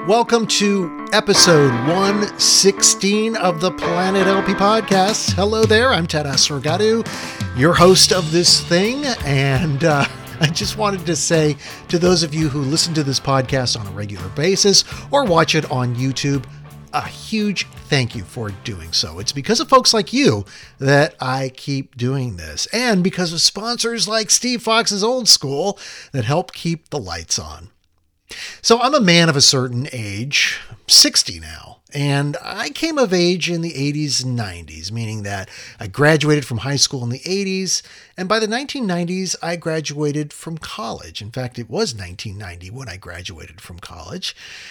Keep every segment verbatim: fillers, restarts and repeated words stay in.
Welcome to episode one sixteen of the Planet L P podcast. Hello there, I'm Ted Asregadoo, your host of this thing, and uh, I just wanted to say to those of you who listen to this podcast on a regular basis or watch it on YouTube, a huge thank you for doing so. It's because of folks like you that I keep doing this, and because of sponsors like Steve Fox's Old School that help keep the lights on. So I'm a man of a certain age, sixty now, and I came of age in the eighties and nineties, meaning that I graduated from high school in the eighties, and by the nineteen nineties, I graduated from college. In fact, it was nineteen ninety when I graduated from college.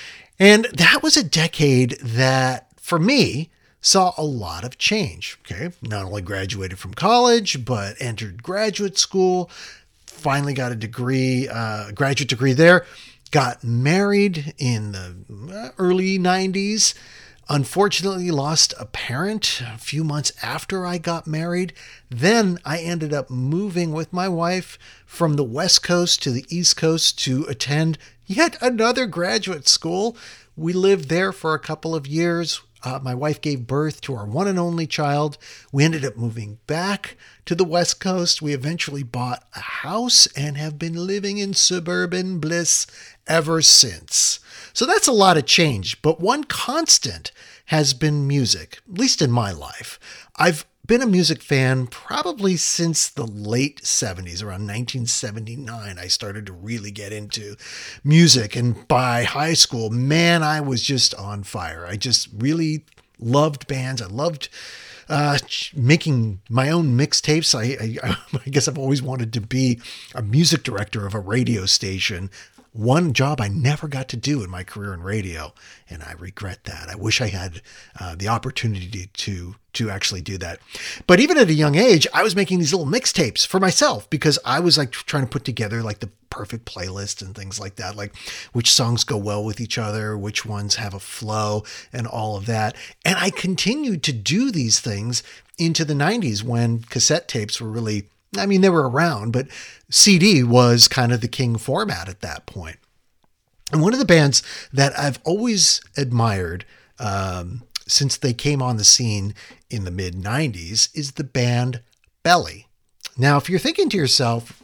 And that was a decade that, for me, saw a lot of change. Okay, not only graduated from college, but entered graduate school, finally got a degree, uh, graduate degree there, got married in the early nineties, unfortunately lost a parent a few months after I got married. Then I ended up moving with my wife from the West Coast to the East Coast to attend yet another graduate school. We lived there for a couple of years. Uh, my wife gave birth to our one and only child. We ended up moving back to the West Coast. We eventually bought a house and have been living in suburban bliss ever since. So that's a lot of change, but one constant has been music, at least in my life. I've been a music fan probably since the late seventies, around nineteen seventy-nine. I started to really get into music, and by high school, man, I was just on fire. I just really loved bands. I loved uh, making my own mixtapes. I, I, I guess I've always wanted to be a music director of a radio station. One job I never got to do in my career in radio, and I regret that. I wish I had uh, the opportunity to to actually do that. But even at a young age, I was making these little mixtapes for myself because I was like trying to put together like the perfect playlist and things like that, like which songs go well with each other, which ones have a flow and all of that. And I continued to do these things into the nineties when cassette tapes were really, I mean, they were around, but C D was kind of the king format at that point. And one of the bands that I've always admired um, since they came on the scene in the mid nineties is the band Belly. Now, if you're thinking to yourself,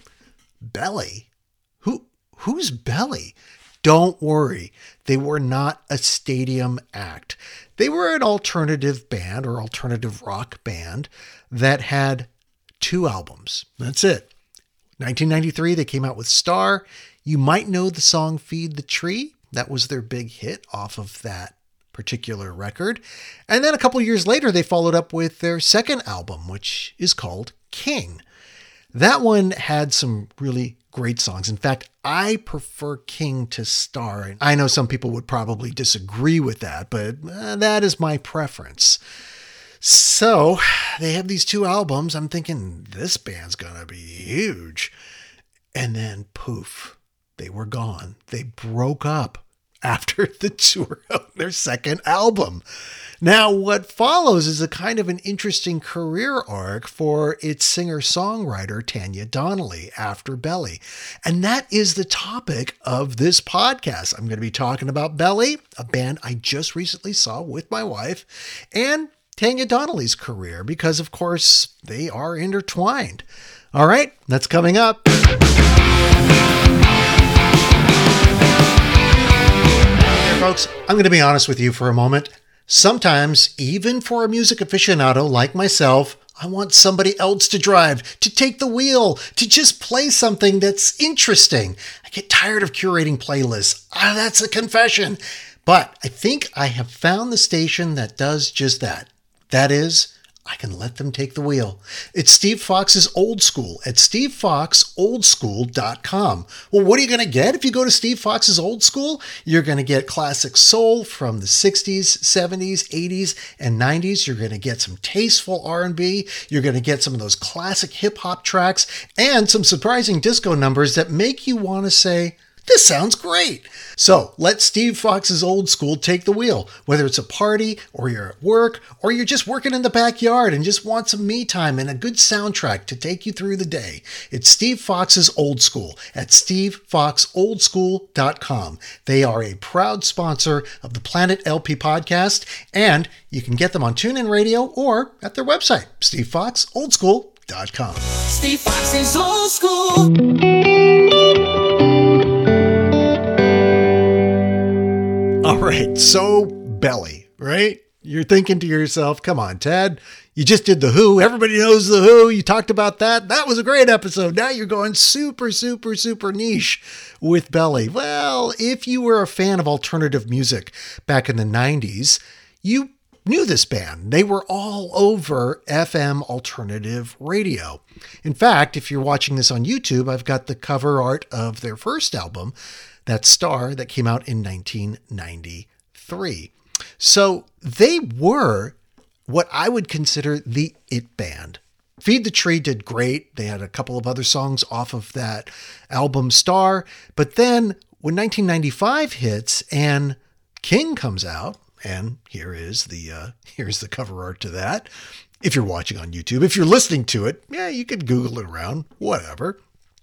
Belly? Who who's Belly? Don't worry. They were not a stadium act. They were an alternative band or alternative rock band that had two albums. That's it. nineteen ninety-three, they came out with Star. You might know the song Feed the Tree. That was their big hit off of that particular record. And then a couple years later, they followed up with their second album, which is called King. That one had some really great songs. In fact, I prefer King to Star. I know some people would probably disagree with that, but uh, that is my preference. So they have these two albums. I'm thinking this band's going to be huge. And then poof, they were gone. They broke up after the tour of their second album. Now, what follows is a kind of an interesting career arc for its singer-songwriter, Tanya Donelly, after Belly. And that is the topic of this podcast. I'm going to be talking about Belly, a band I just recently saw with my wife, and Tanya Donelly's career, because of course they are intertwined. All right, that's coming up. Here, folks, I'm going to be honest with you for a moment. Sometimes, even for a music aficionado like myself, I want somebody else to drive, to take the wheel, to just play something that's interesting. I get tired of curating playlists. Ah, that's a confession. But I think I have found the station that does just that. That is, I can let them take the wheel. It's Steve Fox's Old School at steve fox old school dot com. Well, what are you going to get if you go to Steve Fox's Old School? You're going to get classic soul from the sixties, seventies, eighties, and nineties. You're going to get some tasteful R and B. You're going to get some of those classic hip-hop tracks and some surprising disco numbers that make you want to say, This sounds great. So let Steve Fox's Old School take the wheel. Whether it's a party or you're at work or you're just working in the backyard and just want some me time and a good soundtrack to take you through the day, it's Steve Fox's Old School at steve fox old school dot com. They are a proud sponsor of the Planet L P podcast, and you can get them on TuneIn Radio or at their website, steve fox old school dot com. Steve Fox's Old School. All right, so Belly, right? You're thinking to yourself, come on, Ted, you just did The Who. Everybody knows The Who. You talked about that. That was a great episode. Now you're going super, super, super niche with Belly. Well, if you were a fan of alternative music back in the nineties, you knew this band. They were all over F M alternative radio. In fact, if you're watching this on YouTube, I've got the cover art of their first album, that Star, that came out in nineteen ninety-three. So they were what I would consider the it band. Feed the Tree did great. They had a couple of other songs off of that album Star. But then when nineteen ninety-five hits and King comes out, and here is the uh, here's the cover art to that. If you're watching on YouTube, if you're listening to it, yeah, you could Google it around, whatever.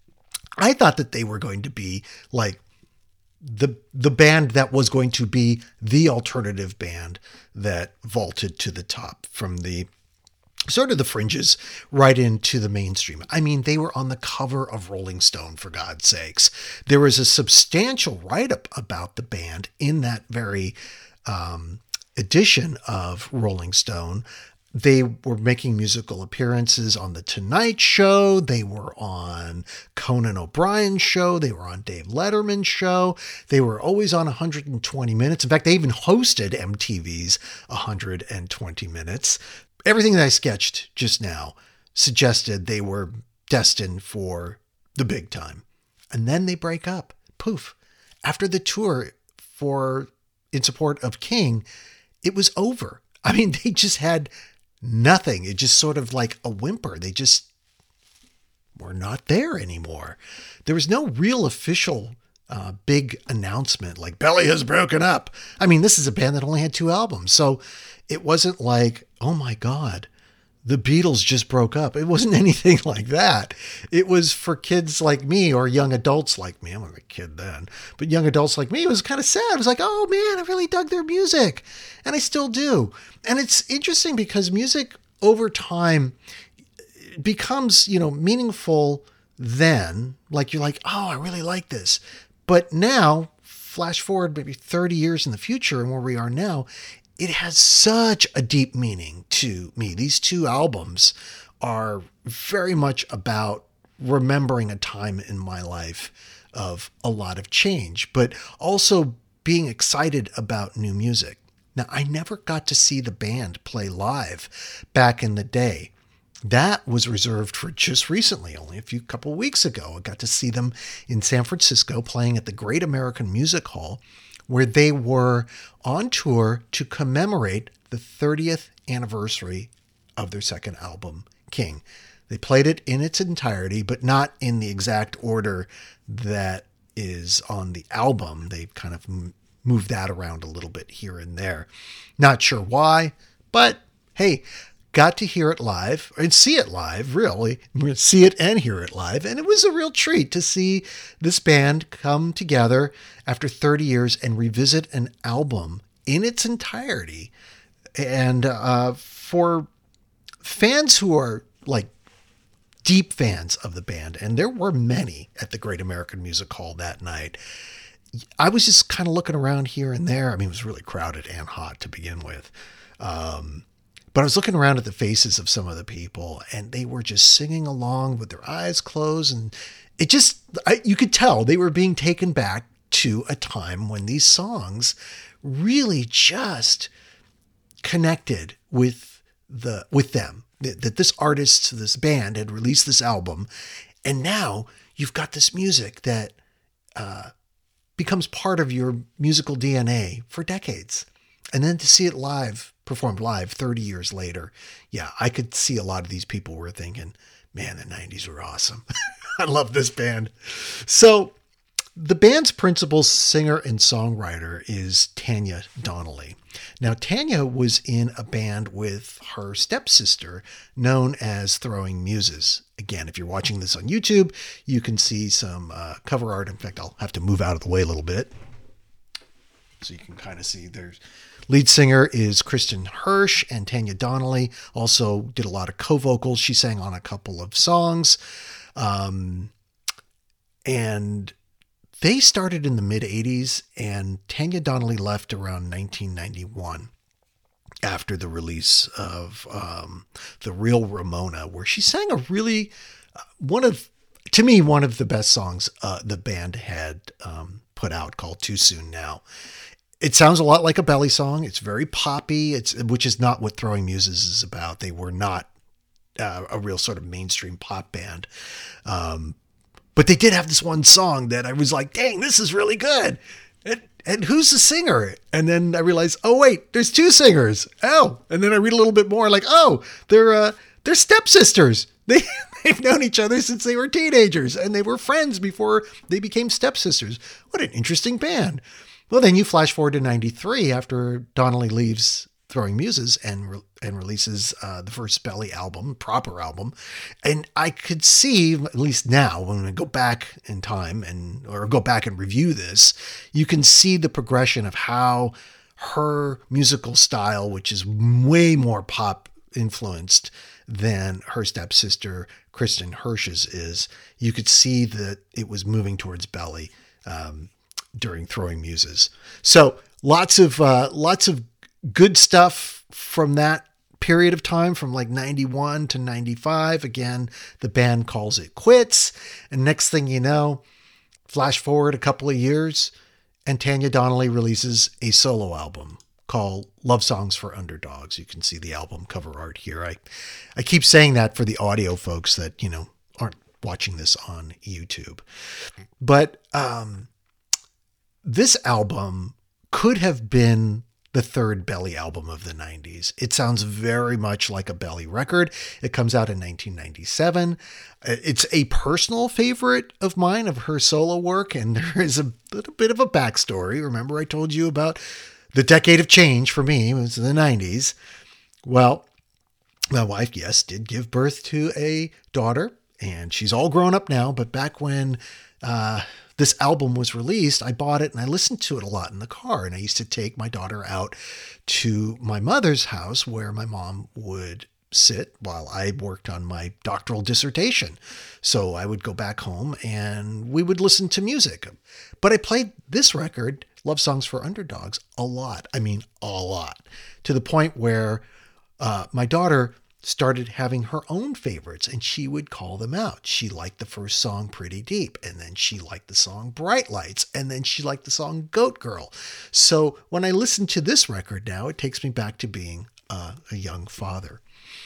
I thought that they were going to be like the the band that was going to be the alternative band that vaulted to the top from the sort of the fringes right into the mainstream. I mean, they were on the cover of Rolling Stone, for God's sakes. There was a substantial write-up about the band in that very um, edition of Rolling Stone. They were making musical appearances on The Tonight Show. They were on Conan O'Brien's show. They were on Dave Letterman's show. They were always on one hundred twenty minutes. In fact, they even hosted M T V's one hundred twenty minutes. Everything that I sketched just now suggested they were destined for the big time. And then they break up. Poof. After the tour for in support of King, it was over. I mean, they just had nothing. It just sort of like a whimper. They just were not there anymore. There was no real official uh, big announcement like Belly has broken up. I mean, this is a band that only had two albums. So it wasn't like, oh my God, the Beatles just broke up. It wasn't anything like that. It was for kids like me or young adults like me. I wasn't a kid then, but young adults like me, it was kind of sad. It was like, oh man, I really dug their music. And I still do. And it's interesting because music over time becomes, you know, meaningful then. Like you're like, oh, I really like this. But now, flash forward maybe thirty years in the future and where we are now, it has such a deep meaning to me. These two albums are very much about remembering a time in my life of a lot of change, but also being excited about new music. Now, I never got to see the band play live back in the day. That was reserved for just recently, only a few couple weeks ago. I got to see them in San Francisco playing at the Great American Music Hall, where they were on tour to commemorate the thirtieth anniversary of their second album, King. They played it in its entirety, but not in the exact order that is on the album. They kind of moved that around a little bit here and there. Not sure why, but hey, got to hear it live and see it live, really. See it and hear it live. And it was a real treat to see this band come together after thirty years and revisit an album in its entirety. And uh, for fans who are like deep fans of the band, and there were many at the Great American Music Hall that night, I was just kind of looking around here and there. I mean, it was really crowded and hot to begin with. Um, But I was looking around at the faces of some of the people, and they were just singing along with their eyes closed. And it just, I, you could tell they were being taken back to a time when these songs really just connected with the, with them, that, that this artist, this band had released this album. And now you've got this music that uh, becomes part of your musical D N A for decades. And then to see it live, performed live thirty years later, yeah, I could see a lot of these people were thinking, man, the nineties were awesome. I love this band. So The band's principal singer and songwriter is Tanya Donnelly. Now, Tanya was in a band with her stepsister known as Throwing Muses. Again, if you're watching this on YouTube, you can see some uh, cover art. In fact, I'll have to move out of the way a little bit so you can kind of see there's lead singer is Kristen Hirsch, and Tanya Donnelly also did a lot of co-vocals. She sang on a couple of songs. Um, and they started in the mid-eighties, and Tanya Donnelly left around nineteen ninety-one after the release of um, The Real Ramona, where she sang a really, uh, one of, to me, one of the best songs uh, the band had um, put out, called Too Soon Now. It sounds a lot like a Belly song. It's very poppy, It's which is not what Throwing Muses is about. They were not uh, a real sort of mainstream pop band. Um, But they did have this one song that I was like, dang, this is really good. And, and who's the singer? And then I realized, oh, wait, there's two singers. Oh, and then I read a little bit more like, oh, they're uh, they're stepsisters. They, they've known each other since they were teenagers, and they were friends before they became stepsisters. What an interesting band. Well, then you flash forward to ninety-three after Donnelly leaves Throwing Muses and re- and releases uh, the first Belly album, proper album. And I could see, at least now, when I go back in time and or go back and review this, you can see the progression of how her musical style, which is way more pop influenced than her stepsister Kristen Hirsch's is, you could see that it was moving towards Belly um, during Throwing Muses. So lots of uh, lots of good stuff from that period of time, from like ninety-one to ninety-five. Again, the band calls it quits. And next thing you know, flash forward a couple of years, and Tanya Donnelly releases a solo album called Love Songs for Underdogs. You can see the album cover art here. I, I keep saying that for the audio folks that, you know, aren't watching this on YouTube. But um, this album could have been the third Belly album of the nineties. It sounds very much like a Belly record. It comes out in nineteen ninety-seven. It's a personal favorite of mine, of her solo work, and there is a little bit of a backstory. Remember I told you about the decade of change for me. It was the nineties. Well, my wife, yes, did give birth to a daughter, and she's all grown up now, but back when uh, this album was released, I bought it and I listened to it a lot in the car. And I used to take my daughter out to my mother's house where my mom would sit while I worked on my doctoral dissertation. So I would go back home and we would listen to music. But I played this record, Love Songs for Underdogs, a lot. I mean, a lot. To the point where uh, my daughter started having her own favorites, and she would call them out. She liked the first song, Pretty Deep, and then she liked the song Bright Lights, and then she liked the song Goat Girl. So when I listen to this record now, it takes me back to being uh, a young father.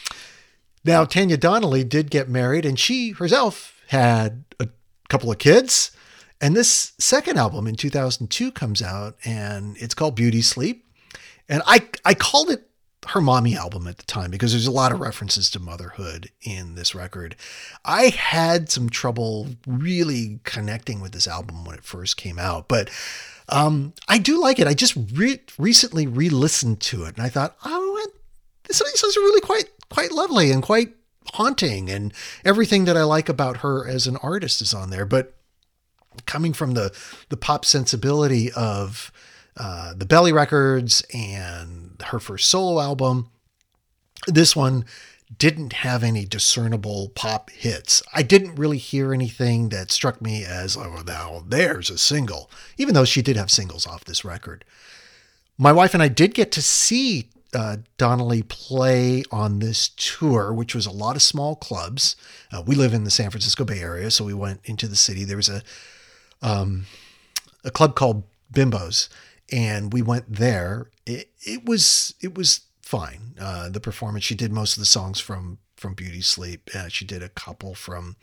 Now, Tanya Donnelly did get married, and she herself had a couple of kids. And this second album in two thousand two comes out, and it's called Beauty Sleep. And I, I called it her mommy album at the time because there's a lot of references to motherhood in this record. I had some trouble really connecting with this album when it first came out, but um, I do like it. I just re- recently re-listened to it and I thought, oh, this is really quite, quite lovely and quite haunting, and everything that I like about her as an artist is on there. But coming from the, the pop sensibility of uh, the Belly records and her first solo album, this one didn't have any discernible pop hits. I didn't really hear anything that struck me as, oh, now there's a single, even though she did have singles off this record. My wife and I did get to see uh, Donnelly play on this tour, which was a lot of small clubs. Uh, we live in the San Francisco Bay Area, so we went into the city. There was a um, a club called Bimbo's, and we went there. It, it was it was fine. Uh, the performance, she did most of the songs from from Beauty Sleep. Uh, she did a couple from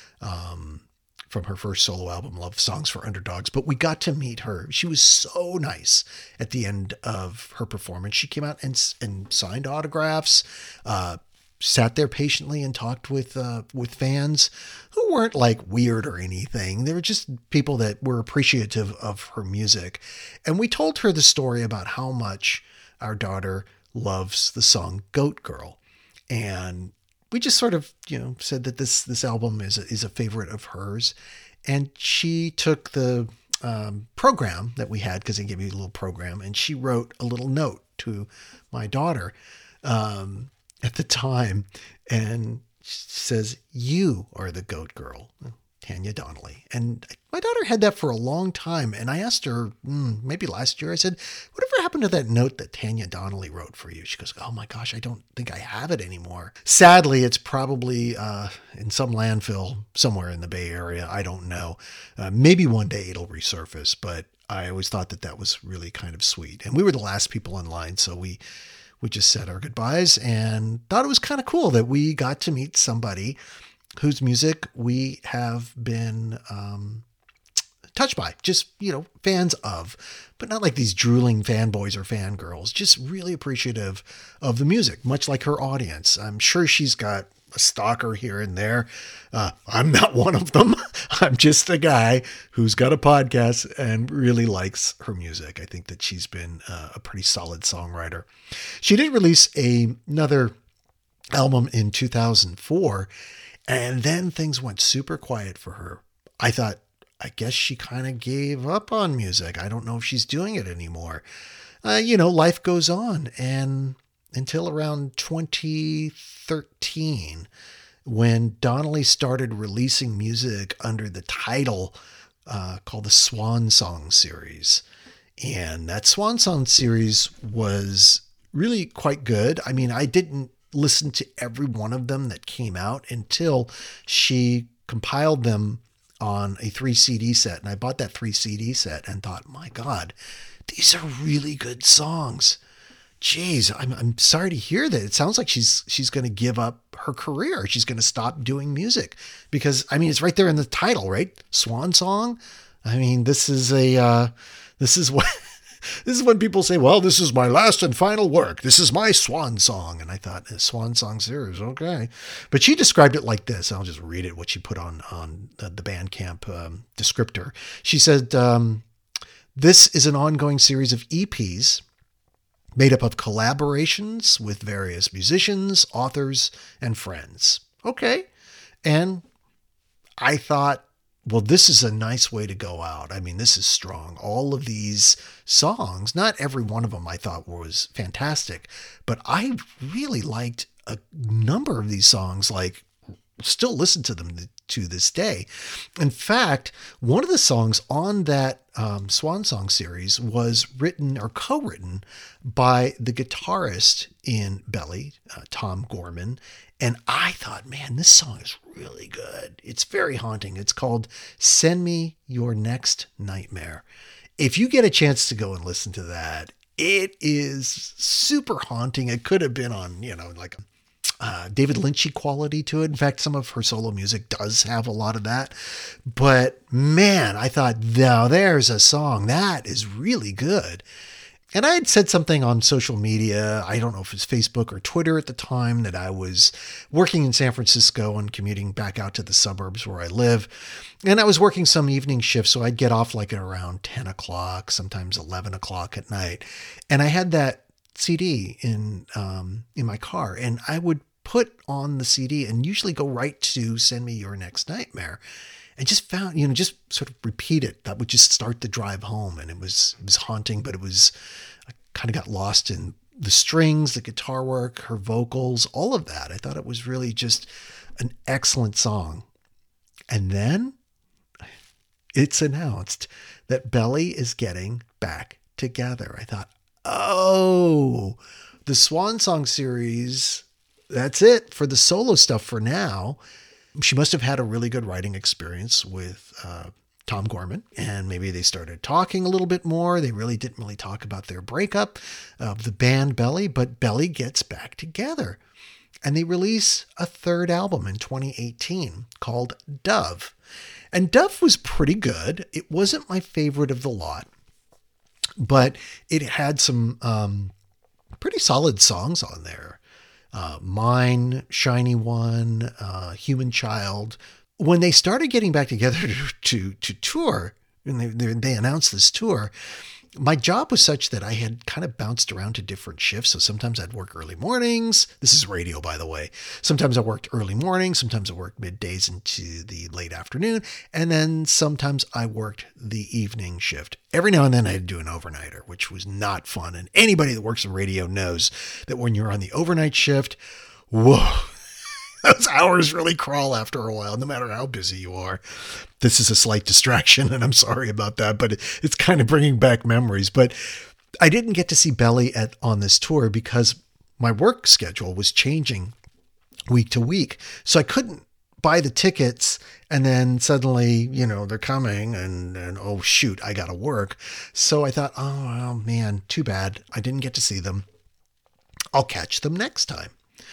um, from her first solo album, Love Songs for Underdogs. But we got to meet her. She was so nice at the end of her performance. She came out and and signed autographs, uh, sat there patiently and talked with uh, with fans who weren't like weird or anything. They were just people that were appreciative of her music. And we told her the story about how much our daughter loves the song Goat Girl. And we just sort of, you know, said that this this album is a, is a favorite of hers. And she took the um, program that we had, because they gave you a little program, and she wrote a little note to my daughter um, at the time, and says, "You are the Goat Girl, Tanya Donnelly." And my daughter had that for a long time. And I asked her, mm, maybe last year, I said, "Whatever happened to that note that Tanya Donnelly wrote for you?" She goes, "Oh my gosh, I don't think I have it anymore." Sadly, it's probably uh, in some landfill somewhere in the Bay Area. I don't know. Uh, maybe one day it'll resurface, but I always thought that that was really kind of sweet. And we were the last people in line, so we we just said our goodbyes and thought it was kind of cool that we got to meet somebody whose music we have been um, touched by, just, you know, fans of, but not like these drooling fanboys or fangirls, just really appreciative of the music, much like her audience. I'm sure she's got a stalker here and there. Uh, I'm not one of them. I'm just a guy who's got a podcast and really likes her music. I think that she's been uh, a pretty solid songwriter. She did release a, another album in two thousand four, and then things went super quiet for her. I thought, I guess she kind of gave up on music. I don't know if she's doing it anymore. Uh, you know, life goes on. And until around twenty thirteen, when Donnelly started releasing music under the title uh, called the Swan Song series. And that Swan Song series was really quite good. I mean, I didn't listen to every one of them that came out until she compiled them on a three C D set. And I bought that three C D set and thought, my God, these are really good songs. Jeez, I'm I'm sorry to hear that. It sounds like she's she's going to give up her career. She's going to stop doing music because, I mean, it's right there in the title, right? Swan Song. I mean, this is a uh, this is what this is when people say, "Well, this is my last and final work. This is my swan song." And I thought, a Swan Song series, okay. But she described it like this. I'll just read it. What she put on on the, the Bandcamp um, descriptor. She said, um, "This is an ongoing series of E Ps." Made up of collaborations with various musicians, authors, and friends. Okay. And I thought, well, this is a nice way to go out. I mean, this is strong. All of these songs, not every one of them I thought was fantastic, but I really liked a number of these songs, like still listen to them to this day. In fact, one of the songs on that um, Swan Song series was written or co-written by the guitarist in Belly, uh, Tom Gorman. And I thought, man, this song is really good. It's very haunting. It's called Send Me Your Next Nightmare. If you get a chance to go and listen to that, it is super haunting. It could have been on, you know, like a Uh, David Lynchy quality to it. In fact, some of her solo music does have a lot of that. But man, I thought, now there's a song that is really good. And I had said something on social media, I don't know if it's Facebook or Twitter at the time, that I was working in San Francisco and commuting back out to the suburbs where I live. And I was working some evening shifts, so I'd get off like at around ten o'clock, sometimes eleven o'clock at night. And I had that C D in um, in my car, and I would put on the C D and usually go right to Send Me Your Next Nightmare, and just found, you know, just sort of repeat it. That would just start the drive home, and it was it was haunting, but it was, I kind of got lost in the strings, the guitar work, her vocals, all of that. I thought it was really just an excellent song. And then it's announced that Belly is getting back together. I thought, oh, the Swan Song series, that's it for the solo stuff for now. She must have had a really good writing experience with uh, Tom Gorman, and maybe they started talking a little bit more. They really didn't really talk about their breakup of the band Belly, but Belly gets back together. And they release a third album in twenty eighteen called Dove. And Dove was pretty good. It wasn't my favorite of the lot, but it had some um, pretty solid songs on there. uh, Mine, Shiny One, uh, Human Child. When they started getting back together to, to, to tour, and they, they, they announced this tour, my job was such that I had kind of bounced around to different shifts. So sometimes I'd work early mornings. This is radio, by the way. Sometimes I worked early mornings. Sometimes I worked middays into the late afternoon. And then sometimes I worked the evening shift. Every now and then I had to do an overnighter, which was not fun. And anybody that works in radio knows that when you're on the overnight shift, whoa, those hours really crawl after a while, no matter how busy you are. This is a slight distraction, and I'm sorry about that, but it's kind of bringing back memories. But I didn't get to see Belly at on this tour because my work schedule was changing week to week. So I couldn't buy the tickets and then suddenly, you know, they're coming and, and oh, shoot, I got to work. So I thought, oh, well, man, too bad. I didn't get to see them. I'll catch them next time.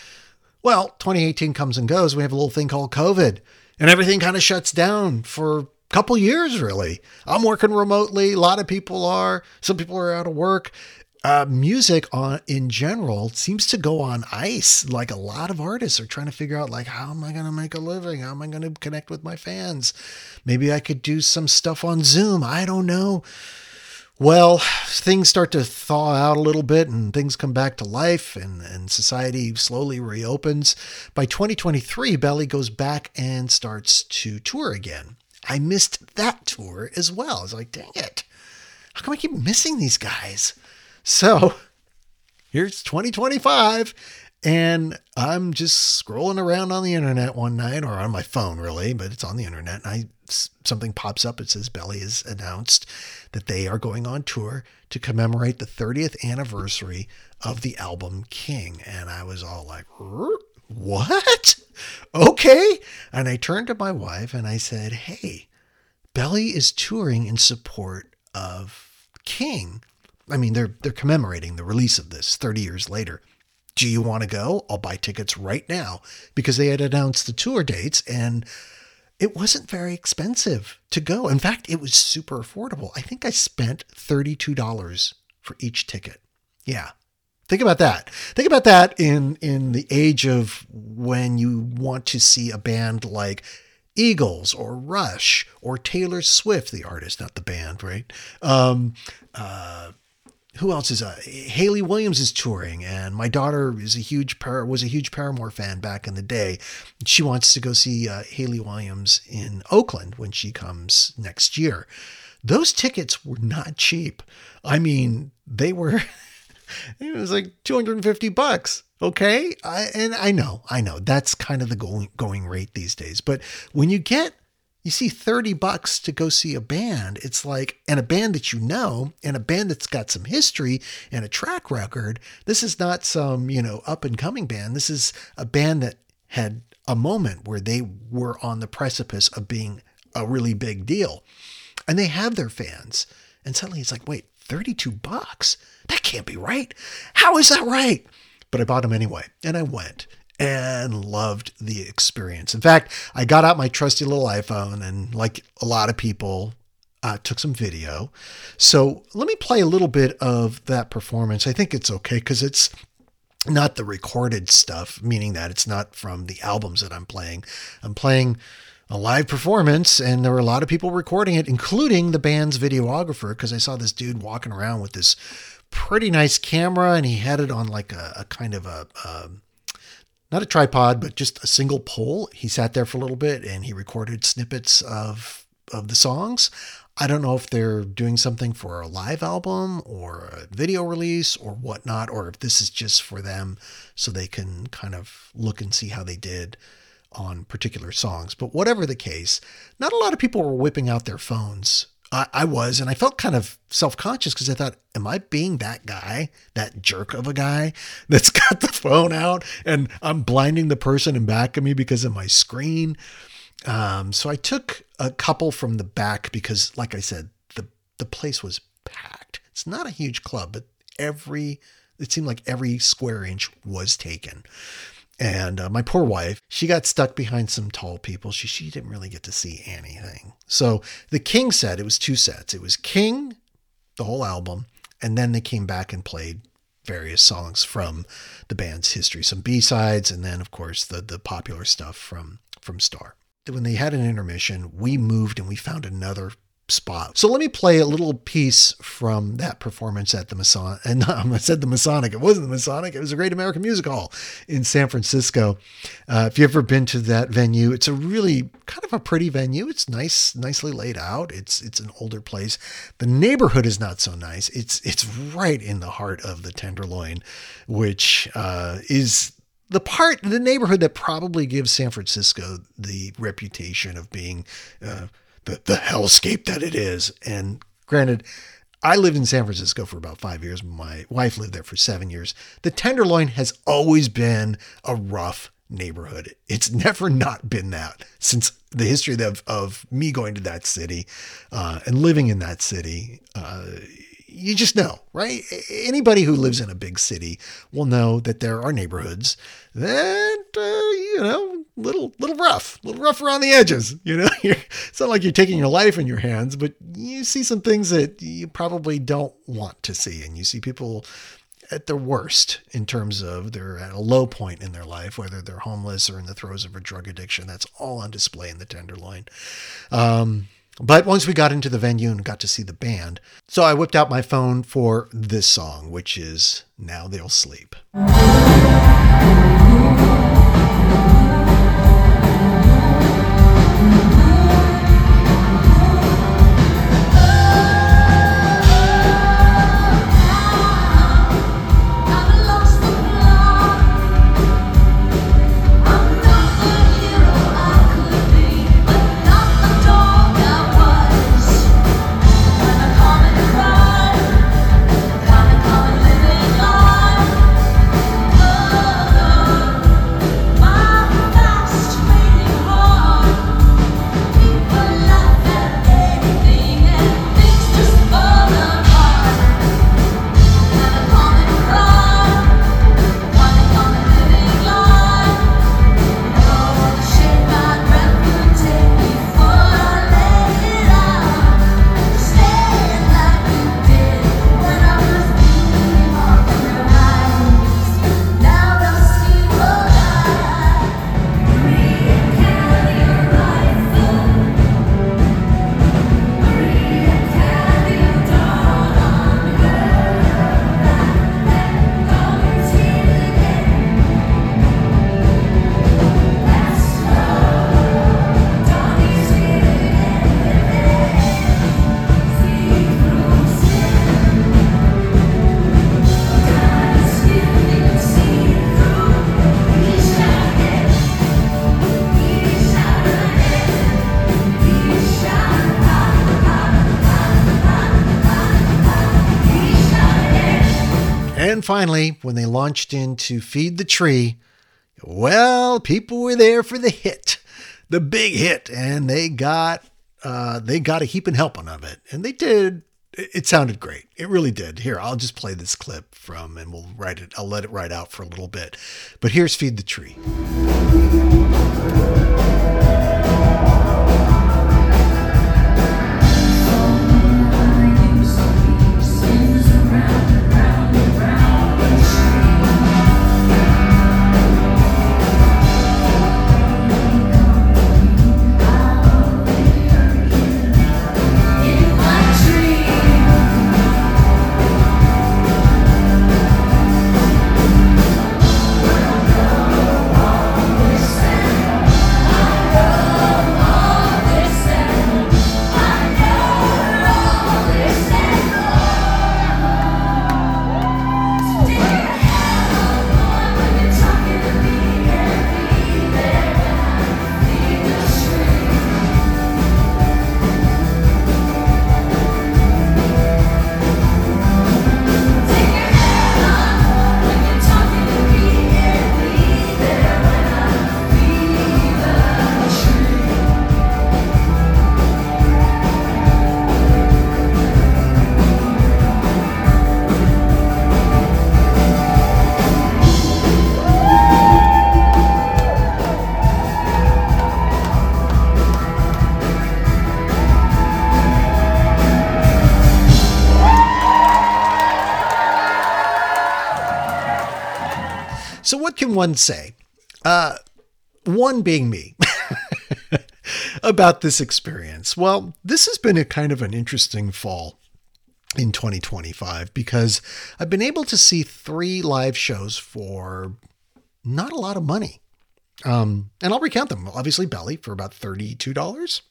Well, twenty eighteen comes and goes. We have a little thing called COVID, and everything kind of shuts down for a couple years, really. I'm working remotely. A lot of people are. Some people are out of work. Uh, music on in general seems to go on ice. Like a lot of artists are trying to figure out, like, how am I going to make a living? How am I going to connect with my fans? Maybe I could do some stuff on Zoom. I don't know. Well, things start to thaw out a little bit and things come back to life and, and society slowly reopens. By twenty twenty-three, Belly goes back and starts to tour again. I missed that tour as well. I was like, dang it. How come I keep missing these guys? So here's twenty twenty-five and I'm just scrolling around on the internet one night, or on my phone really, but it's on the internet. And I, something pops up. It says Belly has announced that they are going on tour to commemorate the thirtieth anniversary of the album King. And I was all like, what? Okay. And I turned to my wife and I said, hey, Belly is touring in support of King. I mean, they're, they're commemorating the release of this thirty years later. Do you want to go? I'll buy tickets right now, because they had announced the tour dates and it wasn't very expensive to go. In fact, it was super affordable. I think I spent thirty-two dollars for each ticket. Yeah. Think about that. Think about that in, in the age of when you want to see a band like Eagles or Rush or Taylor Swift, the artist, not the band, right? Um, uh, Who else is uh, Hayley Williams is touring, and my daughter is a huge Par- was a huge Paramore fan back in the day. She wants to go see uh, Hayley Williams in Oakland when she comes next year. Those tickets were not cheap. I mean, they were, it was like two hundred fifty bucks. Okay. I, and I know, I know that's kind of the going, going rate these days, but when you get, you see thirty bucks to go see a band, it's like, and a band that you know, and a band that's got some history and a track record. This is not some, you know, up and coming band. This is a band that had a moment where they were on the precipice of being a really big deal, and they have their fans. And suddenly it's like, wait, thirty-two bucks? That can't be right. How is that right? But I bought them anyway, and I went and loved the experience. In fact, I got out my trusty little iPhone and, like a lot of people, uh, took some video. So let me play a little bit of that performance. I think it's okay because it's not the recorded stuff, meaning that it's not from the albums that I'm playing. I'm playing a live performance, and there were a lot of people recording it, including the band's videographer, because I saw this dude walking around with this pretty nice camera, and he had it on like a, a kind of a... a not a tripod, but just a single pole. He sat there for a little bit and he recorded snippets of, of the songs. I don't know if they're doing something for a live album or a video release or whatnot, or if this is just for them so they can kind of look and see how they did on particular songs. But whatever the case, not a lot of people were whipping out their phones. I, I was, and I felt kind of self-conscious because I thought, am I being that guy, that jerk of a guy that's got the phone out and I'm blinding the person in back of me because of my screen? Um, so I took a couple from the back because, like I said, the, the place was packed. It's not a huge club, but every, it seemed like every square inch was taken. And uh, my poor wife, she got stuck behind some tall people. She she didn't really get to see anything. So the King set, it was two sets. It was King, the whole album, and then they came back and played various songs from the band's history, some B-sides, and then, of course, the the popular stuff from, from Star. When they had an intermission, we moved and we found another spot. So let me play a little piece from that performance at the Masonic. And I said the Masonic. It wasn't the Masonic. It was a Great American Music Hall in San Francisco. Uh, if you've ever been to that venue, it's a really kind of a pretty venue. It's nice, nicely laid out. It's it's an older place. The neighborhood is not so nice. It's it's right in the heart of the Tenderloin, which uh, is the part, the neighborhood that probably gives San Francisco the reputation of being uh, the, the hellscape that it is. And granted, I lived in San Francisco for about five years. My wife lived there for seven years. The Tenderloin has always been a rough neighborhood. It's never not been that since the history of, of me going to that city uh, and living in that city. Uh, you just know, right? Anybody who lives in a big city will know that there are neighborhoods that, uh, you know, little, little rough, little rough around the edges. You know, it's not like you're taking your life in your hands, but you see some things that you probably don't want to see. And you see people at their worst in terms of they're at a low point in their life, whether they're homeless or in the throes of a drug addiction. That's all on display in the Tenderloin. Um, But once we got into the venue and got to see the band, so I whipped out my phone for this song, which is Now They'll Sleep. And finally, when they launched into Feed the Tree, well, people were there for the hit, the big hit, and they got uh, they got a heaping helping of it, and they did. It sounded great. It really did. Here, I'll just play this clip from, and we'll write it. I'll let it ride out for a little bit. But here's Feed the Tree. So what can one say? Uh, one being me. About this experience. Well, this has been a kind of an interesting fall in twenty twenty-five because I've been able to see three live shows for not a lot of money. Um, and I'll recount them. Obviously, Belly for about thirty-two dollars.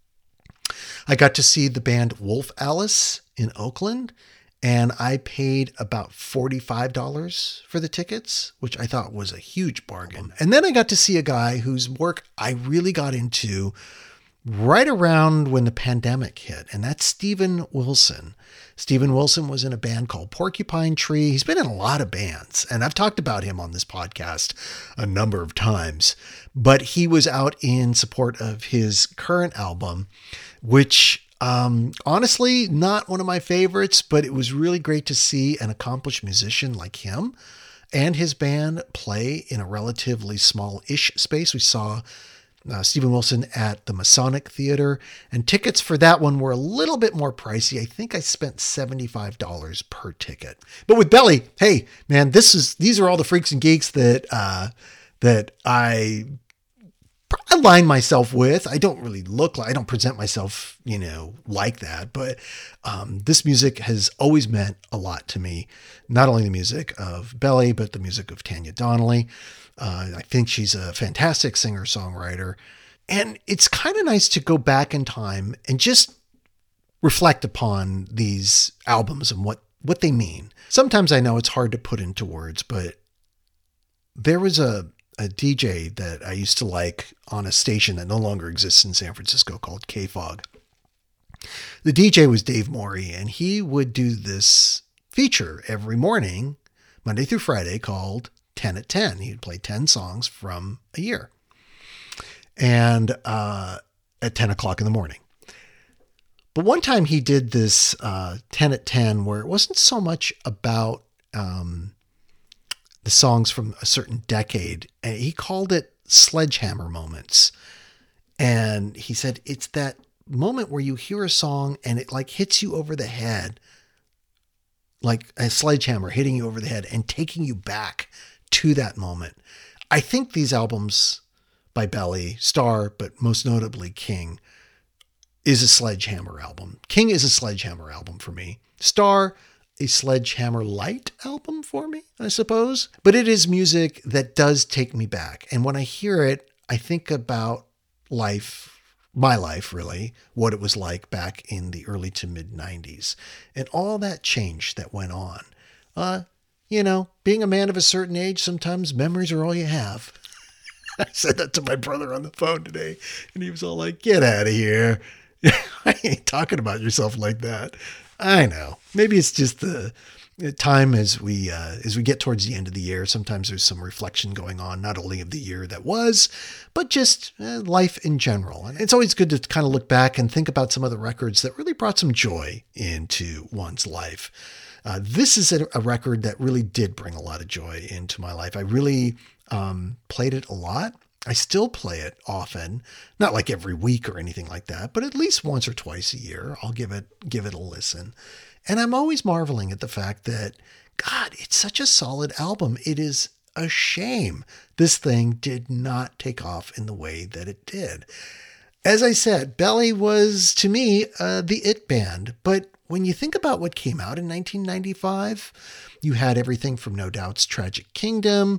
I got to see the band Wolf Alice in Oakland, and I paid about forty-five dollars for the tickets, which I thought was a huge bargain. And then I got to see a guy whose work I really got into right around when the pandemic hit, and that's Steven Wilson. Steven Wilson was in a band called Porcupine Tree. He's been in a lot of bands, and I've talked about him on this podcast a number of times, but he was out in support of his current album, which um, honestly, not one of my favorites, but it was really great to see an accomplished musician like him and his band play in a relatively small-ish space. We saw Uh, Steven Wilson at the Masonic Theater, and tickets for that one were a little bit more pricey. I think I spent seventy-five dollars per ticket. But with Belly, hey man, this is these are all the freaks and geeks that uh, that I align myself with. I don't really look like I don't present myself, you know, like that. But um, this music has always meant a lot to me. Not only the music of Belly, but the music of Tanya Donnelly. Uh, I think she's a fantastic singer-songwriter, and it's kind of nice to go back in time and just reflect upon these albums and what, what they mean. Sometimes I know it's hard to put into words, but there was a, a D J that I used to like on a station that no longer exists in San Francisco called K-Fog. The D J was Dave Morey, and he would do this feature every morning, Monday through Friday, called ten at ten. He'd play ten songs from a year. And uh, at ten o'clock in the morning. But one time he did this uh, ten at ten where it wasn't so much about um, the songs from a certain decade. And he called it Sledgehammer Moments. And he said, it's that moment where you hear a song and it like hits you over the head, like a sledgehammer hitting you over the head and taking you back to that moment. I think these albums by Belly, Star, but most notably King, is a Sledgehammer album. King is a Sledgehammer album for me. Star, a Sledgehammer light album for me, I suppose. But it is music that does take me back. And when I hear it, I think about life, my life really, what it was like back in the early to mid nineties and all that change that went on. Uh, You know, being a man of a certain age, sometimes memories are all you have. I said that to my brother on the phone today, and he was all like, get out of here. I ain't talking about yourself like that. I know. Maybe it's just the time as we uh, as we get towards the end of the year. Sometimes there's some reflection going on, not only of the year that was, but just uh, life in general. And it's always good to kind of look back and think about some of the records that really brought some joy into one's life. Uh, this is a, a record that really did bring a lot of joy into my life. I really um, played it a lot. I still play it often, not like every week or anything like that, but at least once or twice a year, I'll give it, give it a listen. And I'm always marveling at the fact that, God, it's such a solid album. It is a shame this thing did not take off in the way that it did. As I said, Belly was, to me, uh, the it band, but when you think about what came out in nineteen ninety-five, you had everything from No Doubt's Tragic Kingdom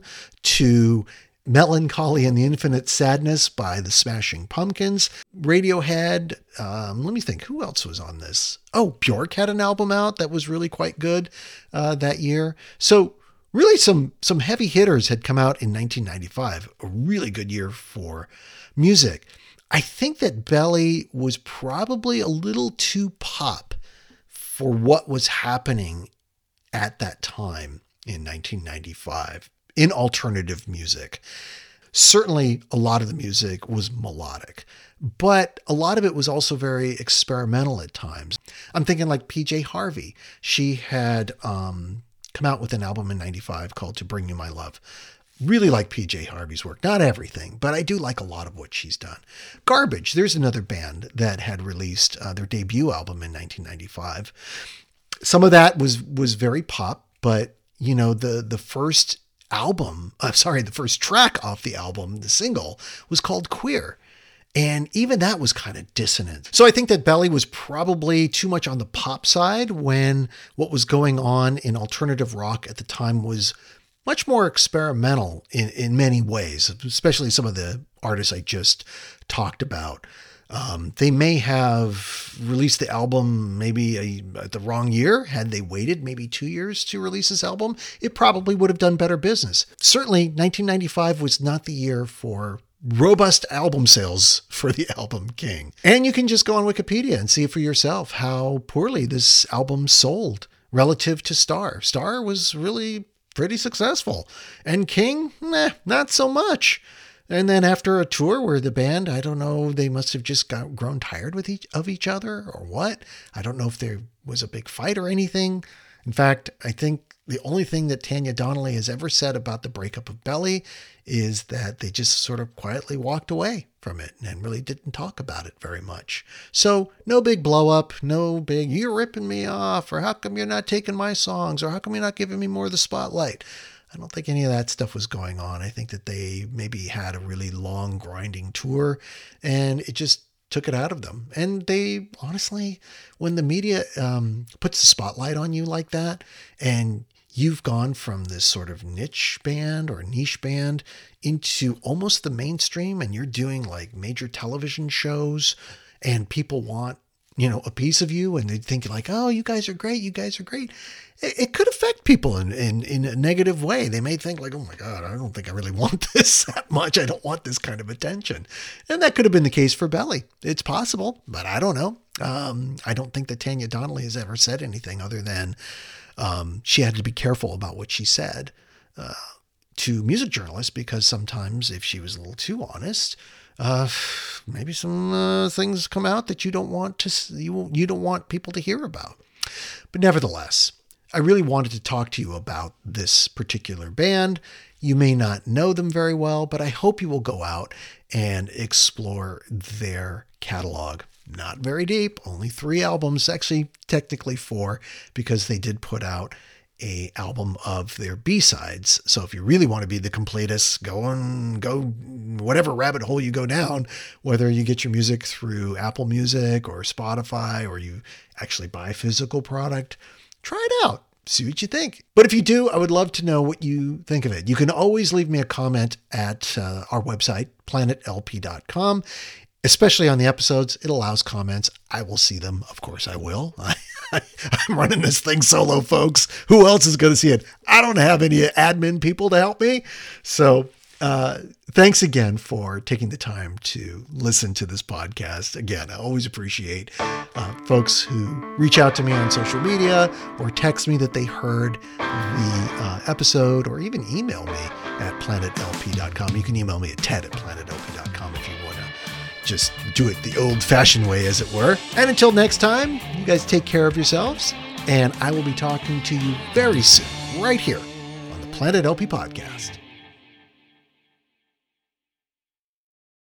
to Melancholy and the Infinite Sadness by the Smashing Pumpkins. Radiohead, um, let me think, who else was on this? Oh, Bjork had an album out that was really quite good uh, that year. So really some, some heavy hitters had come out in nineteen ninety-five, a really good year for music. I think that Belly was probably a little too pop for what was happening at that time in nineteen ninety-five in alternative music. Certainly a lot of the music was melodic, but a lot of it was also very experimental at times. I'm thinking like P J Harvey. She had um, come out with an album in ninety-five called To Bring You My Love. Really like P J Harvey's work. Not everything, but I do like a lot of what she's done. Garbage, there's another band that had released uh, their debut album in nineteen ninety-five. Some of that was was very pop, but you know, the the first album, I'm sorry, the first track off the album, the single, was called Queer. And even that was kind of dissonant. So I think that Belly was probably too much on the pop side when what was going on in alternative rock at the time was much more experimental in, in many ways, especially some of the artists I just talked about. Um, they may have released the album maybe a, at the wrong year. Had they waited maybe two years to release this album, it probably would have done better business. Certainly nineteen ninety-five was not the year for robust album sales for the album King. And you can just go on Wikipedia and see for yourself how poorly this album sold relative to Star. Star was really pretty successful, and King, nah, not so much. And then after a tour where the band, I don't know, they must have just got grown tired with each, of each other or what. I don't know if there was a big fight or anything. In fact, I think the only thing that Tanya Donelly has ever said about the breakup of Belly is that they just sort of quietly walked away from it and really didn't talk about it very much. So no big blow up, no big, you're ripping me off, or how come you're not taking my songs, or how come you're not giving me more of the spotlight? I don't think any of that stuff was going on. I think that they maybe had a really long grinding tour and it just took it out of them. And they honestly, when the media um, puts the spotlight on you like that, and you've gone from this sort of niche band or niche band into almost the mainstream, and you're doing like major television shows, and people want, you know, a piece of you, and they think like, oh, you guys are great. You guys are great. It, it could affect people in, in, in a negative way. They may think like, oh my God, I don't think I really want this that much. I don't want this kind of attention. And that could have been the case for Belly. It's possible, but I don't know. Um, I don't think that Tanya Donelly has ever said anything other than um, she had to be careful about what she said uh, to music journalists, because sometimes if she was a little too honest, uh, maybe some uh, things come out that you don't want to, you, you don't want people to hear about. But nevertheless, I really wanted to talk to you about this particular band. You may not know them very well, but I hope you will go out and explore their catalog. Not very deep, only three albums, actually technically four, because they did put out a album of their B-sides. So if you really want to be the completist, go on, go whatever rabbit hole you go down, whether you get your music through Apple Music or Spotify, or you actually buy physical product, try it out. See what you think. But if you do, I would love to know what you think of it. You can always leave me a comment at uh, our website, planet L P dot com. Especially on the episodes, it allows comments. I will see them. Of course I will. I, I, I'm running this thing solo, folks. Who else is going to see it? I don't have any admin people to help me. So uh, thanks again for taking the time to listen to this podcast. Again, I always appreciate uh, folks who reach out to me on social media or text me that they heard the uh, episode, or even email me at planet L P dot com. You can email me at ted at planet L P dot com if you want to just do it the old-fashioned way, as it were. And until next time, you guys take care of yourselves, and I will be talking to you very soon, right here on the Planet L P Podcast.